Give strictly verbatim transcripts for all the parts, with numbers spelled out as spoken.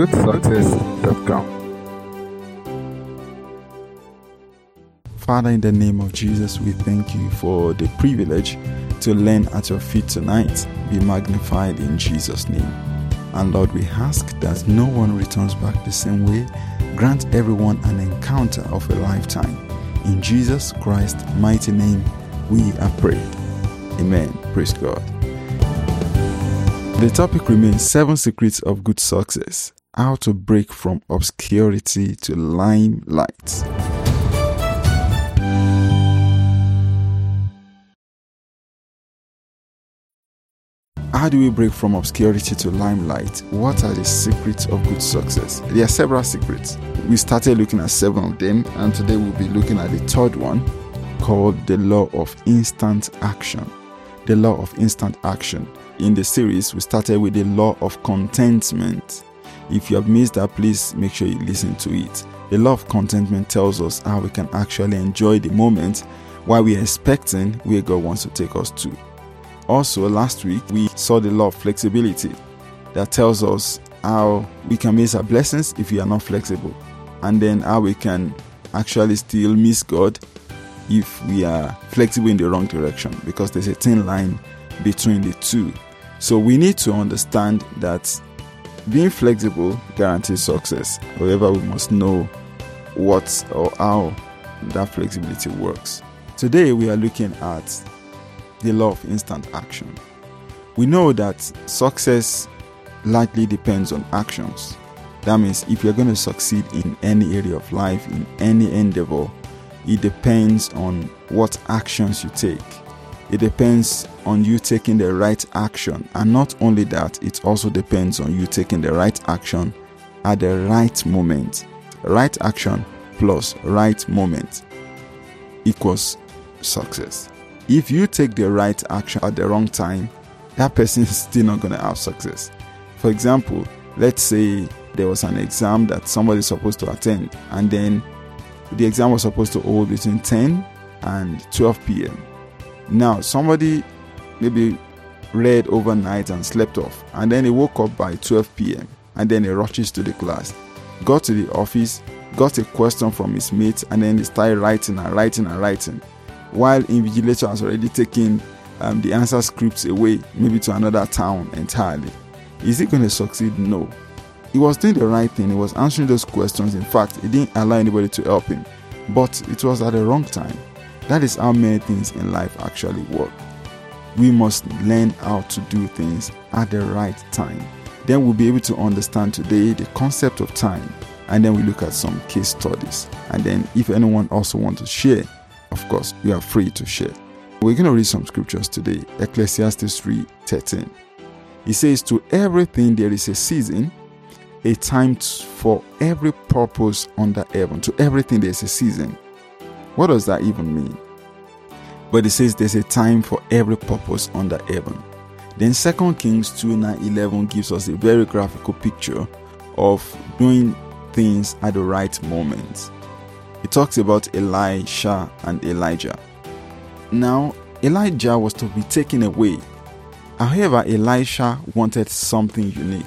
good success dot com. Father, in the name of Jesus, we thank you for the privilege to learn at your feet tonight. Be magnified in Jesus' name. And Lord, we ask that no one returns back the same way. Grant everyone an encounter of a lifetime. In Jesus Christ's mighty name, we are prayed. Amen. Praise God. The topic remains seven secrets of good success. How to break from obscurity to limelight. How do we break from obscurity to limelight? What are the secrets of good success? There are several secrets. We started looking at seven of them, and today we'll be looking at the third one, called the law of instant action. The law of instant action. In the series, we started with the law of contentment. If you have missed that, please make sure you listen to it. The law of contentment tells us how we can actually enjoy the moment while we are expecting where God wants to take us to. Also, last week, we saw the law of flexibility that tells us how we can miss our blessings if we are not flexible, and then how we can actually still miss God if we are flexible in the wrong direction, because there's a thin line between the two. So we need to understand that being flexible guarantees success. However, we must know what or how that flexibility works. Today, we are looking at the law of instant action. We know that success largely depends on actions. That means if you're going to succeed in any area of life, in any endeavor, it depends on what actions you take. It depends on you taking the right action. And not only that, it also depends on you taking the right action at the right moment. Right action plus right moment equals success. If you take the right action at the wrong time, that person is still not going to have success. For example, let's say there was an exam that somebody is supposed to attend, and then the exam was supposed to hold between ten and twelve p.m. Now, somebody maybe read overnight and slept off, and then he woke up by twelve p.m. and then he rushes to the class, got to the office, got a question from his mates, and then he started writing and writing and writing, while invigilator has already taken um, the answer scripts away, maybe to another town entirely. Is he going to succeed? No. He was doing the right thing. He was answering those questions. In fact, he didn't allow anybody to help him. But it was at the wrong time. That is how many things in life actually work. We must learn how to do things at the right time. Then we'll be able to understand today the concept of time. And then we look at some case studies. And then if anyone also wants to share, of course, you are free to share. We're going to read some scriptures today. Ecclesiastes three thirteen. It says, "To everything there is a season, a time for every purpose under heaven." To everything there is a season. What does that even mean? But it says there's a time for every purpose under heaven. Then Second Kings two nine eleven gives us a very graphical picture of doing things at the right moment. It talks about Elisha and Elijah. Now, Elijah was to be taken away. However, Elisha wanted something unique.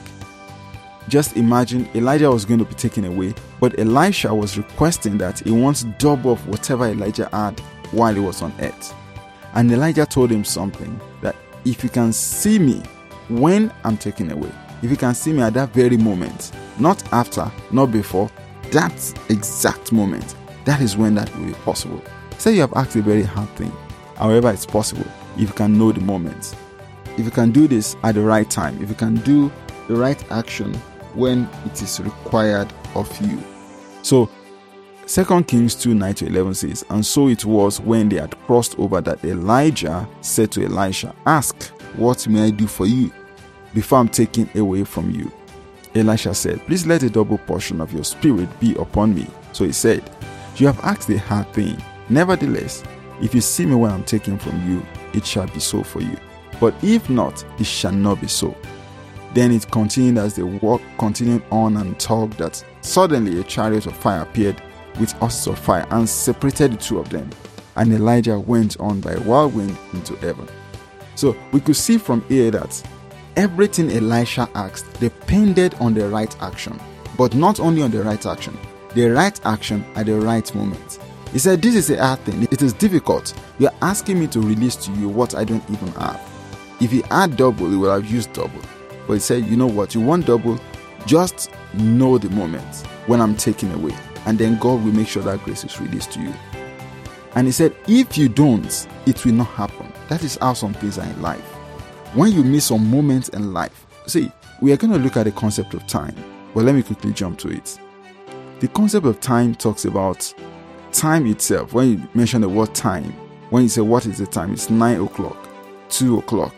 Just imagine Elijah was going to be taken away, but Elisha was requesting that he wants double of whatever Elijah had while he was on earth. And Elijah told him something, that if you can see me when I'm taken away, if you can see me at that very moment, not after, not before, that exact moment, that is when that will be possible. Say you have asked a very hard thing. However, it's possible if you can know the moment. If you can do this at the right time, if you can do the right action when it is required of you. So, Second Kings two nine to eleven says, "And so it was when they had crossed over that Elijah said to Elisha, 'Ask, what may I do for you before I'm taken away from you?' Elisha said, 'Please let a double portion of your spirit be upon me.' So he said, 'You have asked a hard thing. Nevertheless, if you see me when I'm taken from you, it shall be so for you. But if not, it shall not be so.' Then it continued as they walked, continued on and talked, that suddenly a chariot of fire appeared with horses of fire and separated the two of them. And Elijah went on by a whirlwind into heaven." So we could see from here that everything Elisha asked depended on the right action. But not only on the right action, the right action at the right moment. He said, this is a hard thing. It is difficult. You are asking me to release to you what I don't even have. If he had double, he would have used double. But he said, you know what? You want double? Just know the moment when I'm taking away. And then God will make sure that grace is released to you. And he said, if you don't, it will not happen. That is how some things are in life. When you miss some moments in life, see, we are going to look at the concept of time. Well, let me quickly jump to it. The concept of time talks about time itself. When you mention the word time, when you say what is the time, it's nine o'clock, two o'clock,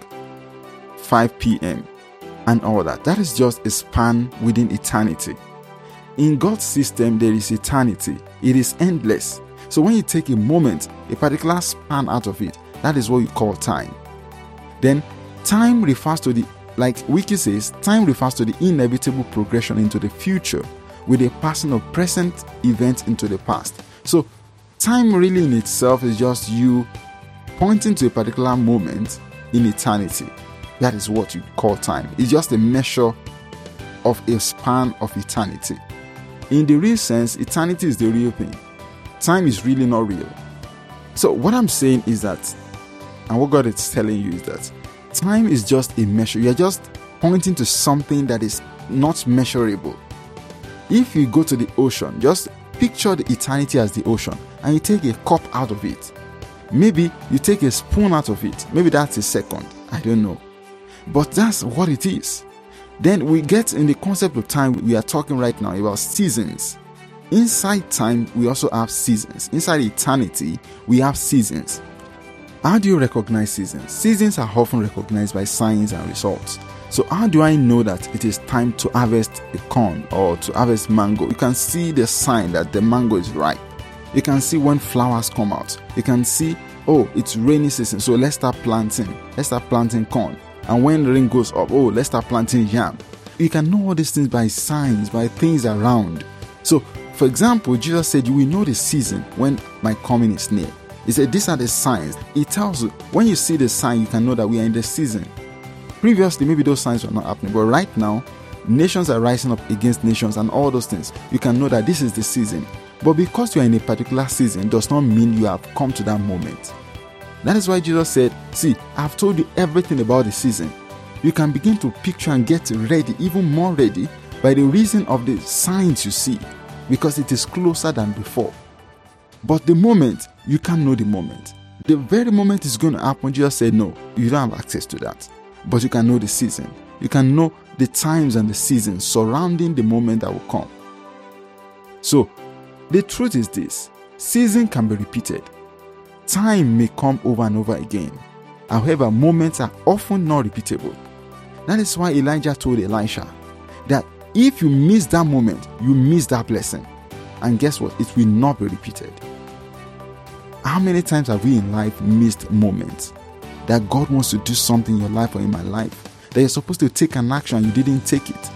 five p.m. and all that. That is just a span within eternity. In God's system, there is eternity. It is endless. So when you take a moment, a particular span out of it, that is what you call time. Then time refers to the, like Wiki says, time refers to the inevitable progression into the future with a passing of present events into the past. So time really in itself is just you pointing to a particular moment in eternity. That is what you call time. It's just a measure of a span of eternity. In the real sense, eternity is the real thing. Time is really not real. So what I'm saying is that, and what God is telling you is that time is just a measure. You're just pointing to something that is not measurable. If you go to the ocean, just picture the eternity as the ocean, and you take a cup out of it. Maybe you take a spoon out of it. Maybe that's a second. I don't know. But that's what it is. Then we get in the concept of time. We are talking right now about seasons. Inside time, we also have seasons. Inside eternity, we have seasons. How do you recognize seasons? Seasons are often recognized by signs and results. So how do I know that it is time to harvest a corn or to harvest mango? You can see the sign that the mango is ripe. You can see when flowers come out. You can see, oh, it's rainy season, so let's start planting. Let's start planting corn. And when the rain goes up, oh, let's start planting yam. You can know all these things by signs, by things around. So, for example, Jesus said, you will know the season when my coming is near. He said, these are the signs. He tells you, when you see the sign, you can know that we are in the season. Previously, maybe those signs were not happening, but right now, nations are rising up against nations and all those things. You can know that this is the season. But because you are in a particular season, does not mean you have come to that moment. That is why Jesus said, see, I've told you everything about the season. You can begin to picture and get ready, even more ready, by the reason of the signs you see, because it is closer than before. But the moment, you can't know the moment. The very moment it's going to happen, Jesus said, no, you don't have access to that. But you can know the season. You can know the times and the seasons surrounding the moment that will come. So, the truth is this. Season can be repeated. Time may come over and over again. However, moments are often not repeatable. That is why Elijah told Elisha that if you miss that moment, you miss that blessing. And guess what? It will not be repeated. How many times have we in life missed moments that God wants to do something in your life or in my life, that you're supposed to take an action and you didn't take it?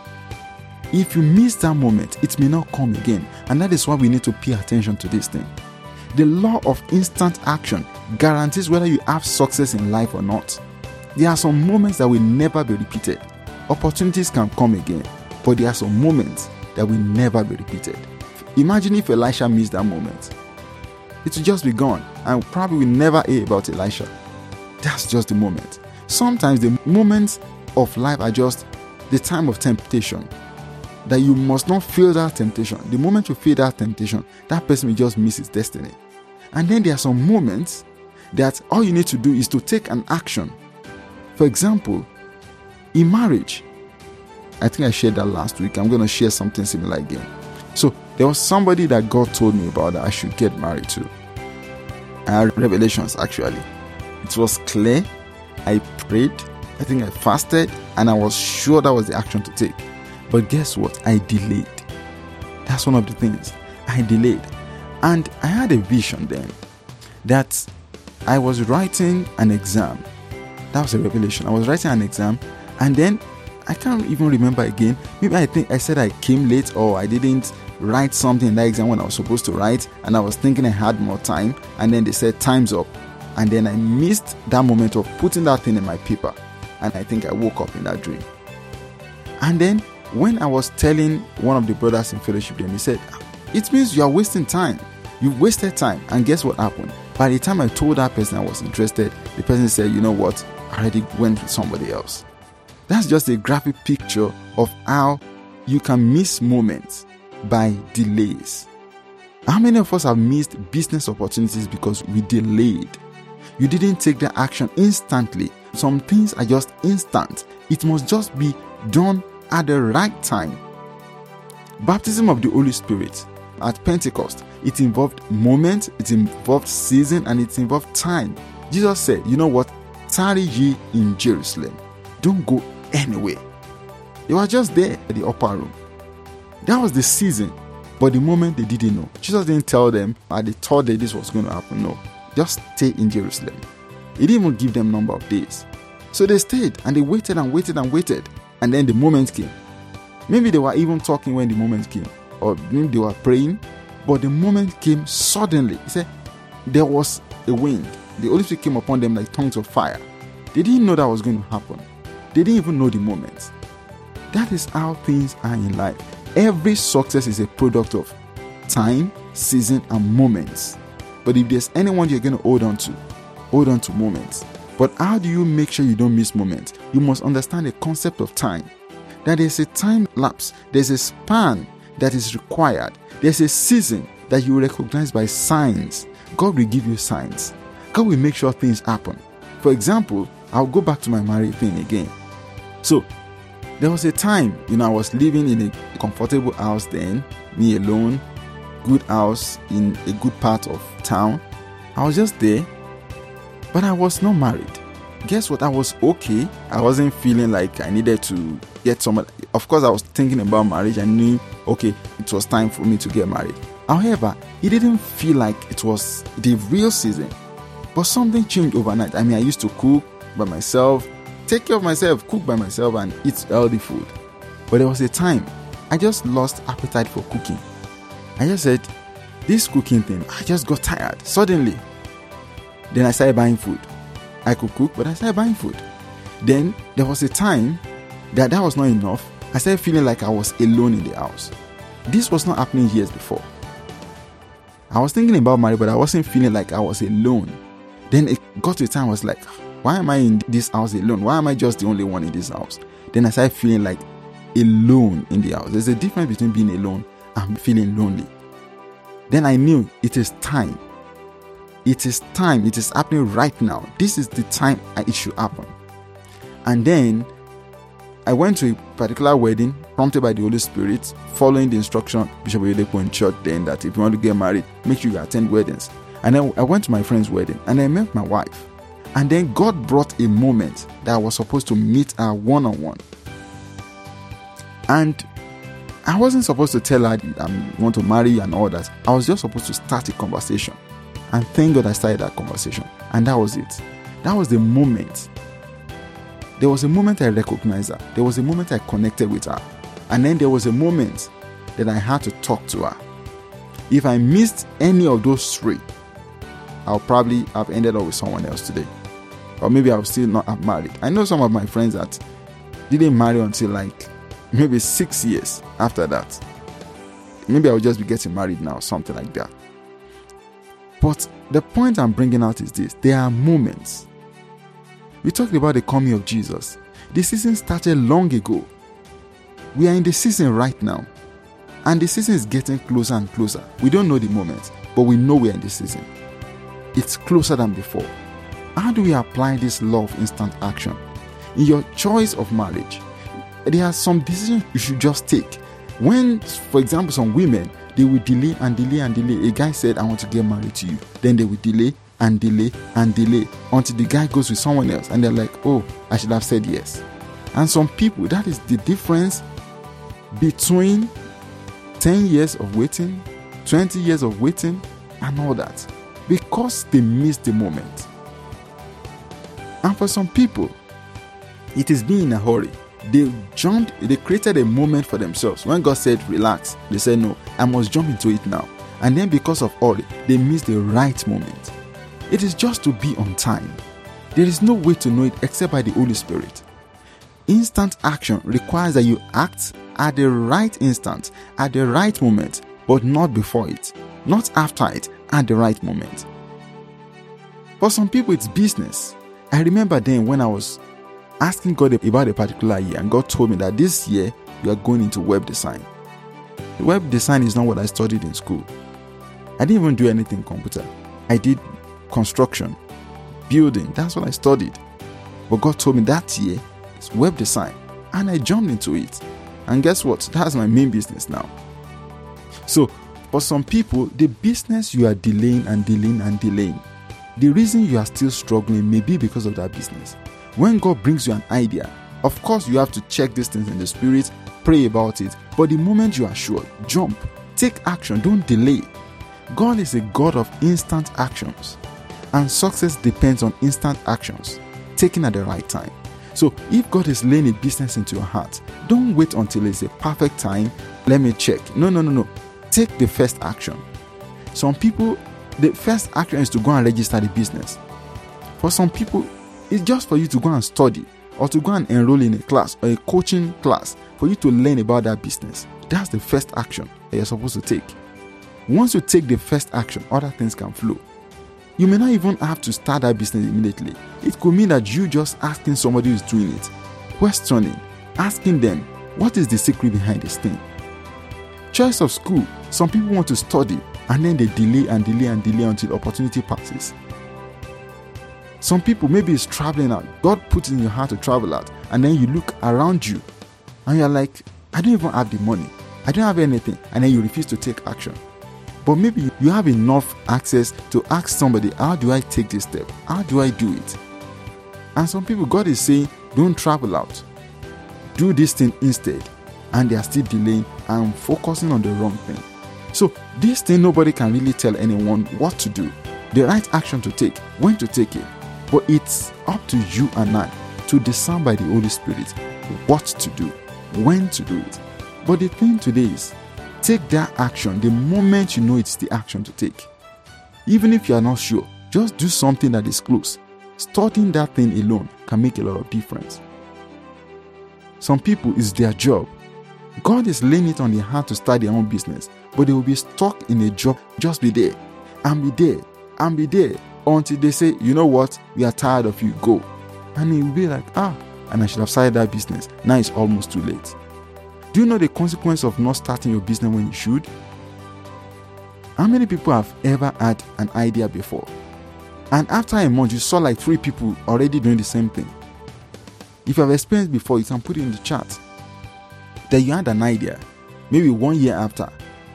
If you miss that moment, it may not come again. And that is why we need to pay attention to this thing. The law of instant action guarantees whether you have success in life or not. There are some moments that will never be repeated. Opportunities can come again, but there are some moments that will never be repeated. Imagine if Elisha missed that moment. It will just be gone, and probably will never hear about Elisha. That's just the moment. Sometimes the moments of life are just the time of temptation, that you must not feel that temptation. The moment you feel that temptation, that person will just miss his destiny. And then there are some moments that all you need to do is to take an action. For example, in marriage, I think I shared that last week. I'm going to share something similar again. So there was somebody that God told me about that I should get married to. I had revelations actually. It was clear. I prayed. I think I fasted, and I was sure that was the action to take. But guess what? I delayed. That's one of the things. I delayed. And I had a vision then that I was writing an exam. That was a revelation. I was writing an exam, and then I can't even remember again. Maybe I think I said I came late, or I didn't write something in that exam when I was supposed to write, and I was thinking I had more time, and then they said time's up. And then I missed that moment of putting that thing in my paper. and I think I woke up in that dream. And then when I was telling one of the brothers in fellowship, then he said, it means you are wasting time. You've wasted time. And guess what happened? By the time I told that person I was interested, the person said, you know what? I already went with somebody else. That's just a graphic picture of how you can miss moments by delays. How many of us have missed business opportunities because we delayed? You didn't take the action instantly. Some things are just instant. It must just be done at the right time. Baptism of the Holy Spirit at Pentecost, it involved moments, it involved season, and it involved time. Jesus said, you know what? Tarry ye in Jerusalem. Don't go anywhere. You are just there at the upper room. That was the season, but the moment they didn't know. Jesus didn't tell them at the third day this was going to happen. No, just stay in Jerusalem. He didn't even give them number of days. So they stayed and they waited and waited and waited. And then the moment came. Maybe they were even talking when the moment came. Or maybe they were praying. But the moment came suddenly. He said, there was a wind. The Holy Spirit came upon them like tongues of fire. They didn't know that was going to happen. They didn't even know the moment. That is how things are in life. Every success is a product of time, season, and moments. But if there's anyone you're going to hold on to, hold on to moments. But how do you make sure you don't miss moments? You must understand the concept of time. That there's a time lapse. There's a span that is required. There's a season that you recognize by signs. God will give you signs. God will make sure things happen. For example, I'll go back to my married thing again. So, there was a time, you know, I was living in a comfortable house then, me alone, good house in a good part of town. I was just there, but I was not married. Guess what? I was okay. I wasn't feeling like I needed to get someone. Of course, I was thinking about marriage. I knew, okay, it was time for me to get married. However, it didn't feel like it was the real season. But something changed overnight. I mean, I used to cook by myself, take care of myself, cook by myself, and eat healthy food. But there was a time I just lost appetite for cooking. I just said, this cooking thing, I just got tired suddenly. Then I started buying food. I could cook, but I started buying food. Then there was a time that that was not enough. I started feeling like I was alone in the house. This was not happening years before. I was thinking about marriage, but I wasn't feeling like I was alone. Then it got to a time I was like, why am I in this house alone? Why am I just the only one in this house? Then I started feeling like alone in the house. There's a difference between being alone and feeling lonely. Then I knew it is time. It is time. It is happening right now. This is the time it should happen. And then I went to a particular wedding prompted by the Holy Spirit, following the instruction Bishop Oyedepo in church then that if you want to get married, make sure you attend weddings. And then I went to my friend's wedding and I met my wife. And then God brought a moment that I was supposed to meet her one-on-one. And I wasn't supposed to tell her I want to marry you and all that. I was just supposed to start a conversation. And thank God I started that conversation. And that was it. That was the moment. There was a moment I recognized her. There was a moment I connected with her. And then there was a moment that I had to talk to her. If I missed any of those three, I'll probably have ended up with someone else today. Or maybe I'll still not have married. I know some of my friends that didn't marry until like maybe six years after that. Maybe I'll just be getting married now, something like that. But the point I'm bringing out is this. There are moments. We talked about the coming of Jesus. The season started long ago. We are in the season right now. And the season is getting closer and closer. We don't know the moment, but we know we are in the season. It's closer than before. How do we apply this law of instant action? In your choice of marriage, there are some decisions you should just take. When, for example, some women, they will delay and delay and delay. A guy said, I want to get married to you. Then they will delay and delay and delay until the guy goes with someone else. And they're like, oh, I should have said yes. And some people, that is the difference between ten years of waiting, twenty years of waiting, and all that. Because they missed the moment. And for some people, it is being in a hurry. They jumped, they created a moment for themselves. When God said, relax, they said, no, I must jump into it now. And then because of hurry, they missed the right moment. It is just to be on time. There is no way to know it except by the Holy Spirit. Instant action requires that you act at the right instant, at the right moment, but not before it, not after it, at the right moment. For some people, it's business. I remember then when I was asking God about a particular year, and God told me that this year you are going into web design. Web design is not what I studied in school. I didn't even do anything computer. I did construction, building. That's what I studied. But God told me that year it's web design, and I jumped into it. And guess what? That's my main business now. So for some people, the business you are delaying and delaying and delaying, the reason you are still struggling may be because of that business. When God brings you an idea, of course you have to check these things in the spirit, pray about it. But the moment you are sure, jump, take action, don't delay. God is a God of instant actions, and success depends on instant actions taken at the right time. So if God is laying a business into your heart, don't wait until it's a perfect time. Let me check. No, no, no, no. Take the first action. Some people, the first action is to go and register the business. For some people, it's just for you to go and study, or to go and enroll in a class or a coaching class for you to learn about that business. That's the first action that you're supposed to take. Once you take the first action, other things can flow. You may not even have to start that business immediately. It could mean that you just asking somebody who's doing it, questioning, asking them, what is the secret behind this thing? Choice of school. Some people want to study and then they delay and delay and delay until opportunity passes. Some people, maybe it's traveling out. God puts it in your heart to travel out, and then you look around you and you're like, I don't even have the money. I don't have anything. And then you refuse to take action. But maybe you have enough access to ask somebody, how do I take this step? How do I do it? And some people, God is saying, don't travel out. Do this thing instead. And they are still delaying and focusing on the wrong thing. So this thing, nobody can really tell anyone what to do, the right action to take, when to take it. But it's up to you and I to discern by the Holy Spirit what to do, when to do it. But the thing today is, take that action the moment you know it's the action to take. Even if you are not sure, just do something that is close. Starting that thing alone can make a lot of difference. Some people, it's their job. God is laying it on their heart to start their own business, but they will be stuck in a job. Just be there, and be there, and be there, until they say, you know what, we are tired of you, go. And he will be like, ah, and I should have started that business. Now it's almost too late. Do you know the consequence of not starting your business when you should? How many people have ever had an idea before, and after a month you saw like three people already doing the same thing? If you have experienced before, you can put it in the chat. That you had an idea, maybe one year after,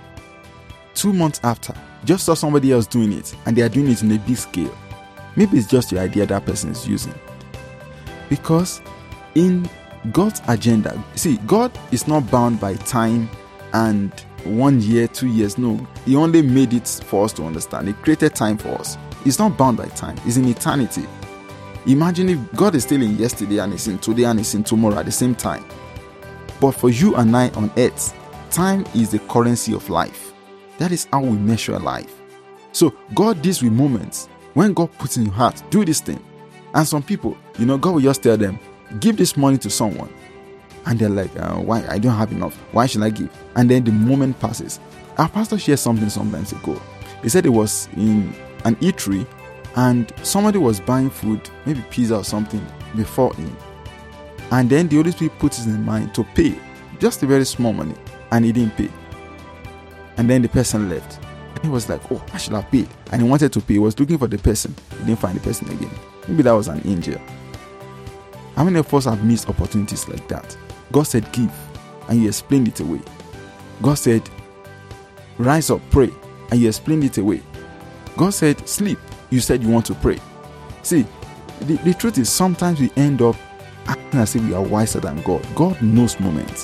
two months after, just saw somebody else doing it, and they are doing it in a big scale. Maybe it's just your idea that person is using. Because in God's agenda, see, God is not bound by time and one year, two years. No, He only made it for us to understand. He created time for us. It's not bound by time. It's in eternity. Imagine if God is still in yesterday and is in today and is in tomorrow at the same time. But for you and I on earth, time is the currency of life. That is how we measure life. So God deals with moments. When God puts in your heart, do this thing. And some people, you know, God will just tell them, give this money to someone. And they're like, uh, why? I don't have enough. Why should I give? And then the moment passes. Our pastor shared something sometimes ago. He said it was in an eatery and somebody was buying food, maybe pizza or something, before him. And then the Holy Spirit puts it in mind to pay just a very small money, and he didn't pay. And then the person left. And he was like, oh, I should have paid. And he wanted to pay. He was looking for the person. He didn't find the person again. Maybe that was an angel. How many of us have missed opportunities like that? God said, give, and you explained it away. God said, rise up, pray, and you explained it away. God said, sleep, you said you want to pray. See, the, the truth is sometimes we end up acting as if we are wiser than God. God knows moments.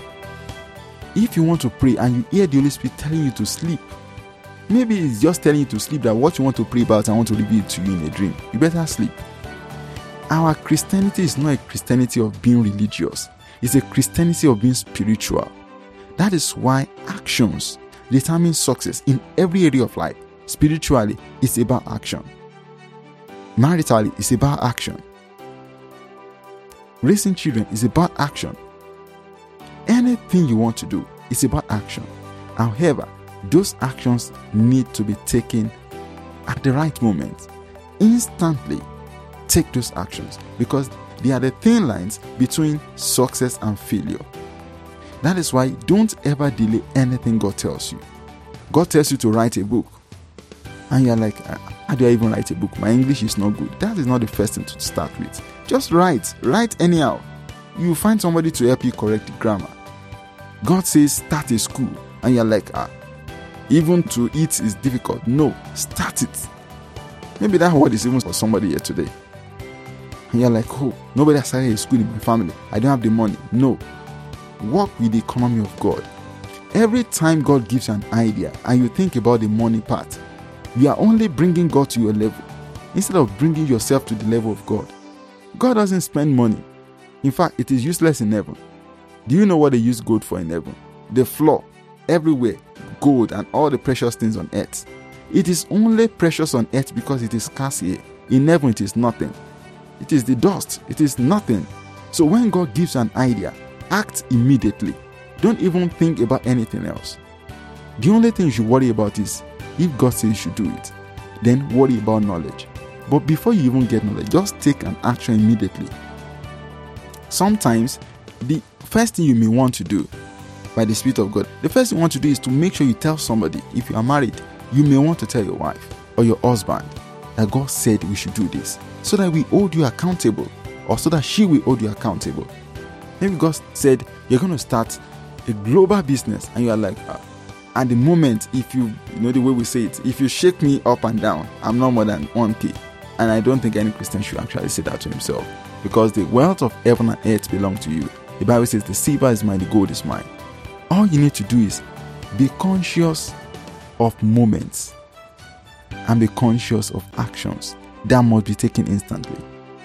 If you want to pray and you hear the Holy Spirit telling you to sleep, maybe He's just telling you to sleep, that what you want to pray about, I want to reveal it to you in a dream. You better sleep. Our Christianity is not a Christianity of being religious. It's a Christianity of being spiritual. That is why actions determine success in every area of life. Spiritually, it's about action. Maritally, it's about action. Raising children is about action. Anything you want to do is about action. However, those actions need to be taken at the right moment. Instantly take those actions, because they are the thin lines between success and failure. That is why don't ever delay anything God tells you. God tells you to write a book, and you're like, how do I even write a book? My English is not good. That is not the first thing to start with. Just write. Write anyhow. You find somebody to help you correct the grammar. God says start a school, and you're like, ah, even to eat is difficult. No, start it. Maybe that word is even for somebody here today. And you're like, oh, nobody has started a school in my family. I don't have the money. No. Work with the economy of God. Every time God gives you an idea and you think about the money part, you are only bringing God to your level instead of bringing yourself to the level of God. God doesn't spend money. In fact, it is useless in heaven. Do you know what they use gold for in heaven? The floor, everywhere, gold and all the precious things on earth. It is only precious on earth because it is scarce here. In heaven, it is nothing. It is the dust. It is nothing. So when God gives an idea, act immediately. Don't even think about anything else. The only thing you should worry about is if God says you should do it, then worry about knowledge. But before you even get knowledge, just take an action immediately. Sometimes, the first thing you may want to do by the Spirit of God, the first thing you want to do is to make sure you tell somebody. If you are married, you may want to tell your wife or your husband that God said we should do this, so that we hold you accountable, or so that she will hold you accountable. Maybe God said you're going to start a global business, and you are like, ah, at the moment, if you, you know the way we say it, if you shake me up and down, I'm not more than one K. And I don't think any Christian should actually say that to himself, because the wealth of heaven and earth belong to you. The Bible says the silver is mine, the gold is mine. All you need to do is be conscious of moments and be conscious of actions that must be taken instantly.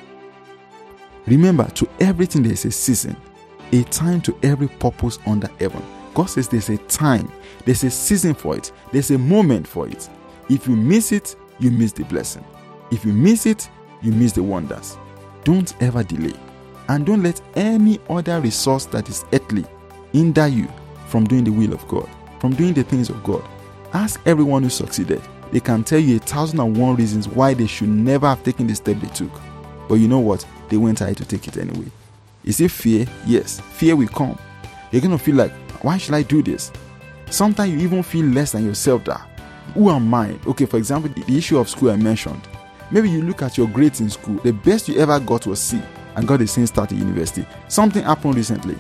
Remember, to everything there is a season, a time to every purpose under heaven. God says there's a time, there's a season for it, there's a moment for it. If you miss it, you miss the blessing. If you miss it, you miss the wonders. Don't ever delay, and don't let any other resource that is earthly hinder you from doing the will of God, from doing the things of God. Ask everyone who succeeded. They can tell you a thousand and one reasons why they should never have taken the step they took. But you know what? They went ahead to take it anyway. Is it fear? Yes, fear will come. You're going to feel like, why should I do this? Sometimes you even feel less than yourself. That, who am I? Okay, for example, the issue of school I mentioned. Maybe you look at your grades in school. The best you ever got was C, and got the same start at university. Something happened recently.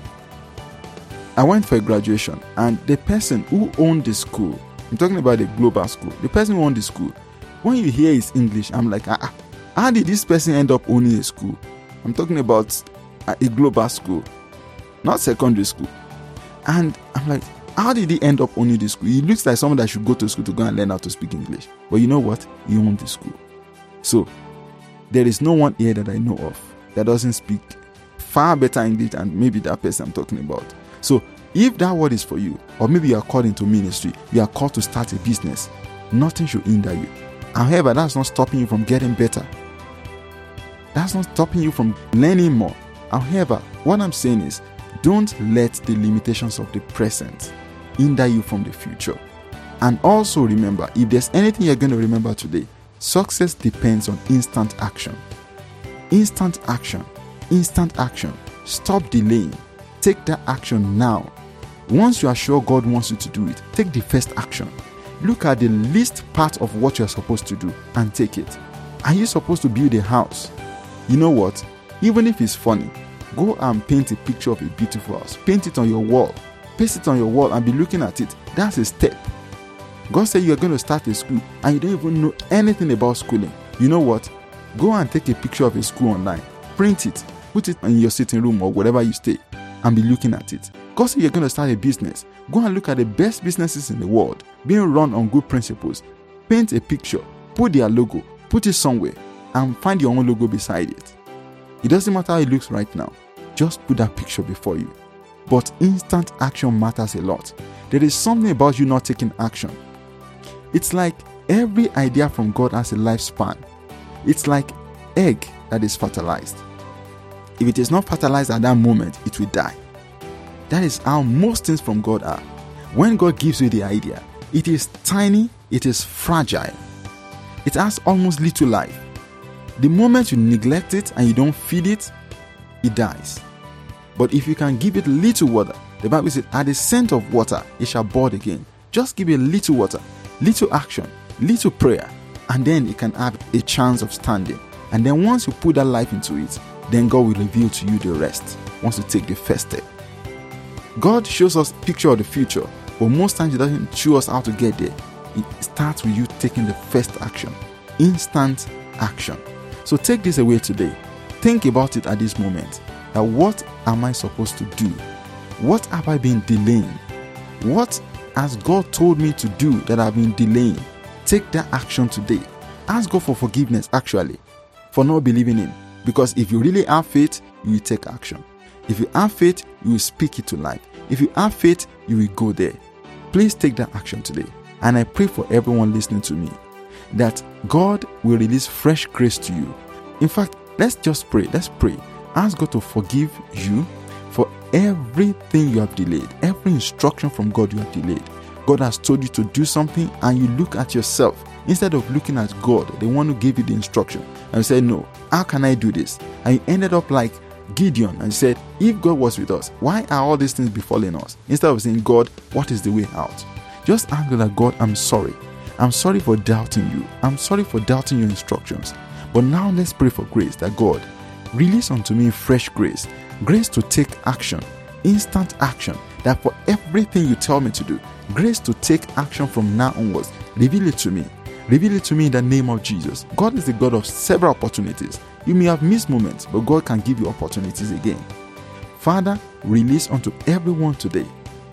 I went for a graduation, and the person who owned the school, I'm talking about the global school, the person who owned the school, when you hear his English, I'm like, ah, how did this person end up owning a school? I'm talking about a global school, not secondary school. And I'm like, how did he end up owning the school? He looks like someone that should go to school to go and learn how to speak English. But you know what? He owned the school. So, there is no one here that I know of that doesn't speak far better English than maybe that person I'm talking about. So, if that word is for you, or maybe you are called into ministry, you are called to start a business, nothing should hinder you. However, that's not stopping you from getting better. That's not stopping you from learning more. However, what I'm saying is, don't let the limitations of the present hinder you from the future. And also remember, if there's anything you're going to remember today, success depends on instant action. Instant action. Instant action. Stop delaying. Take that action now. Once you are sure God wants you to do it, take the first action. Look at the least part of what you're supposed to do and take it. Are you supposed to build a house? You know what? Even if it's funny, go and paint a picture of a beautiful house. Paint it on your wall. Paste it on your wall and be looking at it. That's a step. God said you are going to start a school and you don't even know anything about schooling. You know what? Go and take a picture of a school online. Print it. Put it in your sitting room or wherever you stay and be looking at it. God said you're going to start a business. Go and look at the best businesses in the world being run on good principles. Paint a picture. Put their logo. Put it somewhere and find your own logo beside it. It doesn't matter how it looks right now. Just put that picture before you. But instant action matters a lot. There is something about you not taking action. It's like every idea from God has a lifespan. It's like egg that is fertilized. If it is not fertilized at that moment, it will die. That is how most things from God are. When God gives you the idea, it is tiny, it is fragile. It has almost little life. The moment you neglect it and you don't feed it, it dies. But if you can give it little water, the Bible says, at the scent of water, it shall bud again. Just give it little water, little action, little prayer, and then it can have a chance of standing. And then once you put that life into it, then God will reveal to you the rest once you take the first step. God shows us a picture of the future, but most times He doesn't show us how to get there. It starts with you taking the first action, instant action. So take this away today. Think about it at this moment. That what am I supposed to do? What have I been delaying? What has God told me to do that I've been delaying? Take that action today. Ask God for forgiveness, actually, for not believing Him. Because if you really have faith, you will take action. If you have faith, you will speak it to life. If you have faith, you will go there. Please take that action today. And I pray for everyone listening to me that God will release fresh grace to you. In fact, let's just pray. Let's pray. Ask God to forgive you for everything you have delayed, every instruction from God you have delayed. God has told you to do something and you look at yourself instead of looking at God, the one who gave you the instruction, and you say, no, how can I do this? And you ended up like Gideon and said, if God was with us, why are all these things befalling us? Instead of saying, God, what is the way out? Just ask God, God, I'm sorry. I'm sorry for doubting you. I'm sorry for doubting your instructions. But now let's pray for grace, that God, release unto me fresh grace, grace to take action, instant action, that for everything you tell me to do, grace to take action from now onwards. Reveal it to me. Reveal it to me in the name of Jesus. God is the God of several opportunities. You may have missed moments, but God can give you opportunities again. Father, release unto everyone today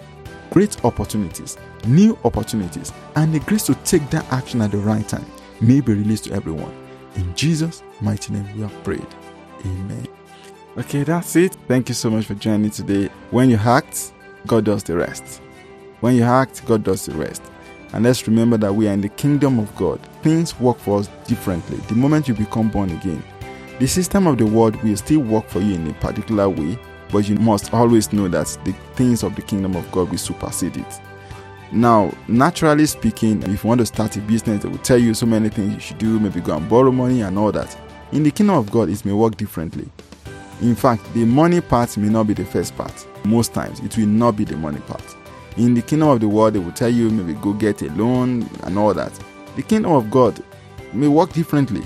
great opportunities, new opportunities, and the grace to take that action at the right time may be released to everyone. In Jesus' mighty name we have prayed. Amen. Okay, that's it. Thank you so much for joining today. When you act, God does the rest. When you act, God does the rest. And let's remember that we are in the kingdom of God. Things work for us differently the moment you become born again. The system of the world will still work for you in a particular way, but you must always know that the things of the kingdom of God will supersede it. Now, naturally speaking, if you want to start a business, they will tell you so many things you should do, maybe go and borrow money and all that. In the kingdom of God, it may work differently. In fact, the money part may not be the first part. Most times, it will not be the money part. In the kingdom of the world, they will tell you maybe go get a loan and all that. The kingdom of God may work differently.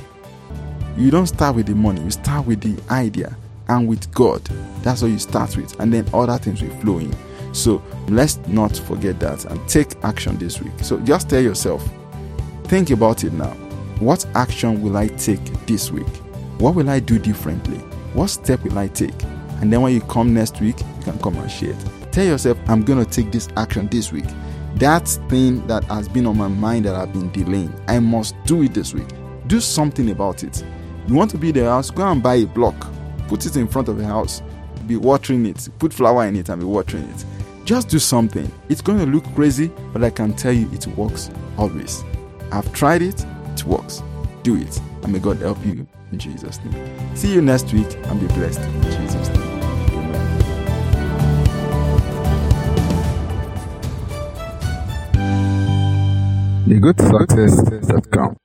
You don't start with the money, you start with the idea and with God. That's what you start with, and then other things will flow in. So let's not forget that and take action this week. So just tell yourself, think about it now. What action will I take this week? What will I do differently? What step will I take? And then when you come next week, you can come and share it. Tell yourself, I'm going to take this action this week. That thing that has been on my mind that I've been delaying, I must do it this week. Do something about it. You want to be the house, go and buy a block. Put it in front of the house. Be watering it. Put flour in it and be watering it. Just do something. It's going to look crazy, but I can tell you it works always. I've tried it. It works. Do it. And may God help you in Jesus' name. See you next week and be blessed in Jesus' name. the good success dot com